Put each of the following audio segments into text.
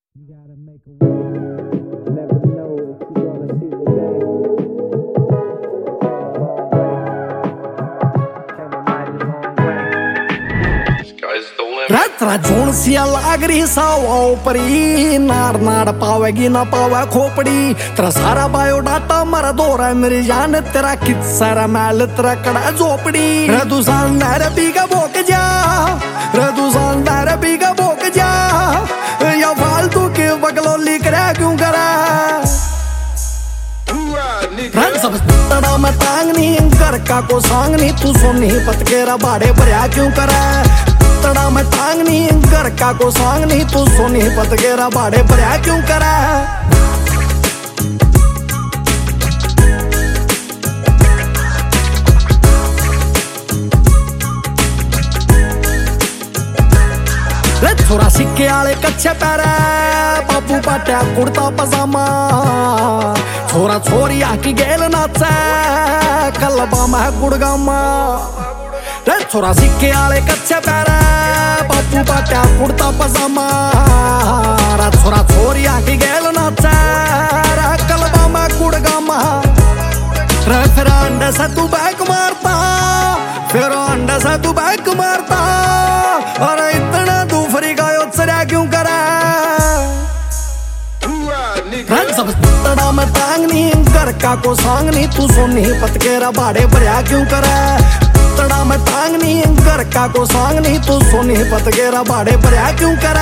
You gotta make a way. Never know if you're gonna see the day. Came a mighty long way. Sky's the limit. रात्रा झोण सिया लागरी सावा परी नार नार पावेगी ना पावे खोपड़ी तेरा सारा बायोडाटा मरा दोरा मेरी जान तेरा कित सारा मैल तेरा कड़ा झोपड़ी रदू सांदार बीगा भोक जा रदू सांदार बीगा भोक जा या फालतू के बगलोली करा क्यों करा रंग सब तड़ा में टांगनी घर का को सांगनी तू सोनी पतकेरा बाड़े भरिया क्यों करा तड़ा में टांगनी घर का को सांगनी तू सोनी पतकेरा बाड़े भरिया क्यों करा छोरा सिक्के आले कच्चे पैर बाबू पाटिया कुर्ता पजामा छोरा छोरी आकी गेल नाचे कलबा में गुड़गामा छोरा सिक्के आले कच्चे पैर बाबू पाटिया कुर्ता पजामा छोरा छोरी आकी गेल नाचे कलबा में गुड़गामा फिर अंडे से तू बैक मारता फिर अंडे से तू बैक मारता अरे इतना दूफरी का योत्सर्या क्यों करा रंग सब तड़ा में टांगनी घर का को सांगनी तू सोनी पतकेरा बाड़े भरिया क्यों करा तड़ा में टांगनी घर का को सांगनी तू सोनी पतकेरा बाड़े भरिया क्यों करा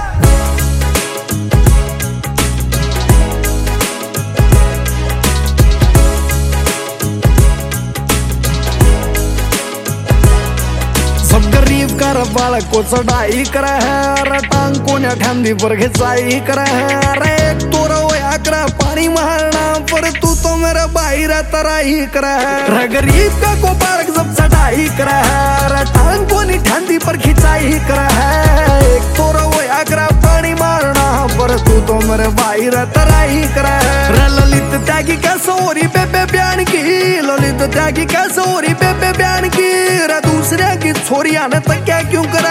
कर बाल को चढ़ाई करे है टांग को ठंडी पर खिंचाई करे है एक तोरा होया करे पानी मारना पर तू तो मेरा भाई तराई करे है गरीब का को पार्क सब चढ़ाई करे है टांग को ठंडी पर खिंचाई करे है एक तोरा होया करे पानी मारना पर तू तो मेरे भाई तराई करे है ललित त्यागी कैसे हो रही बेबे बयान की ललित त्यागी कैसे हो रही बेबे बयान की दूसरे की छोरिया ने तक क्या क्यों करा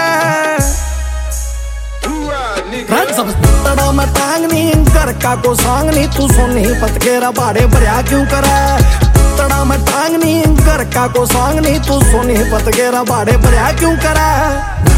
रंग सब तड़ा में टांगनी घर का को सांगनी तू सोनी पतकेरा बाड़े भरिया क्यों करा तड़ा में टांगनी घर का को सांगनी तू सोनी पतकेरा बाड़े भरिया क्यों करा